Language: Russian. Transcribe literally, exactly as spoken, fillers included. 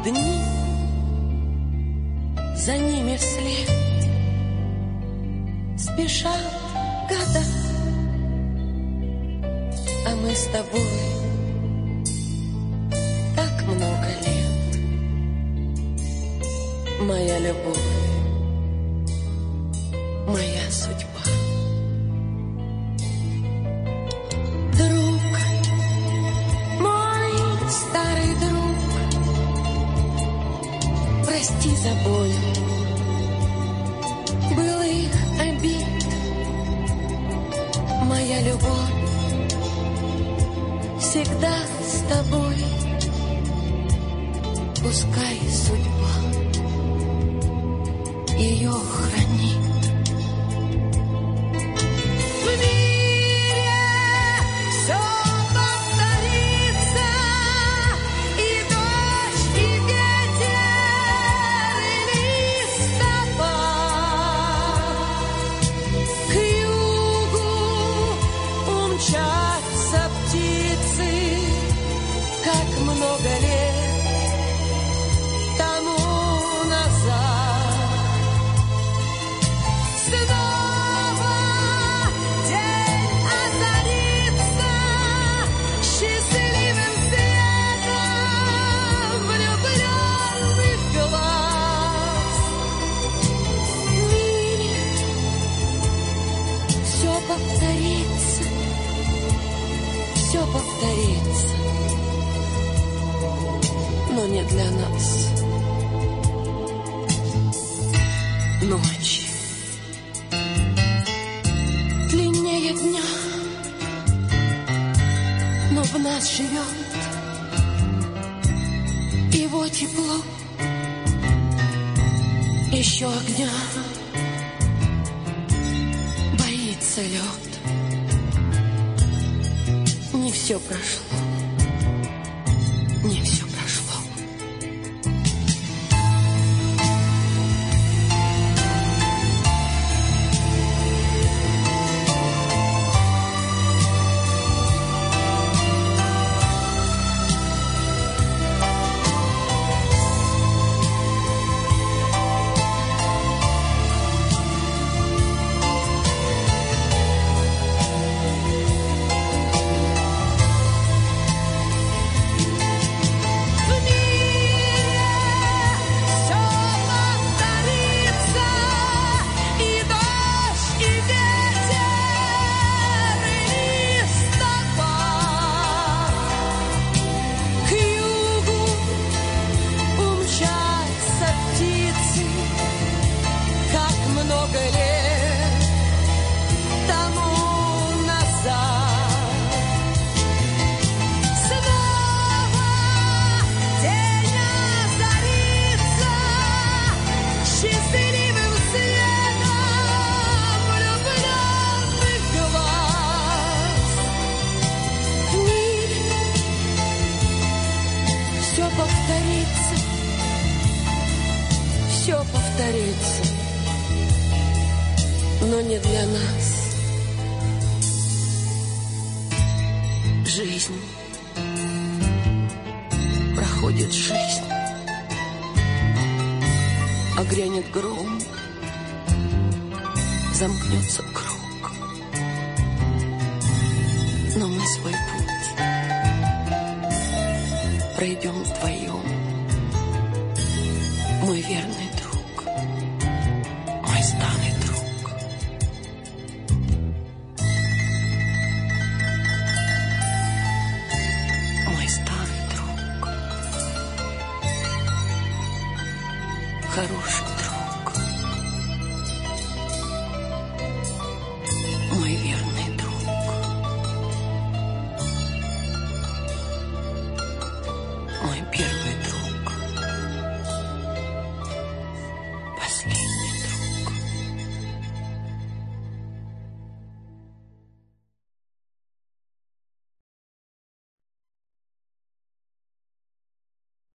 дни, за ними вслед спешат года, а мы с тобой так много лет. Моя любовь, моя судьба. Друг, мой старый друг, прости за боль былых обид. Моя любовь всегда с тобой, пускай судьба ее хранит. В мире все повторится, и дождь, и ветер, и листопад. К югу умчатся птицы, как много лет тому назад. Снова день озарится счастливым светом влюбленных глаз. В мире все повторится, все повторится, но не для нас. Ночь длиннее дня, но в нас живет его тепло, еще огня. Боится лед, не все прошло, не все прошло. Все повторится, но не для нас. Жизнь, проходит жизнь, а грянет гром, замкнется круг. Но мы свой путь пройдем вдвоем, мой верный друг, мой старый друг. Мой старый друг, хороший друг, мой верный друг, мой первый.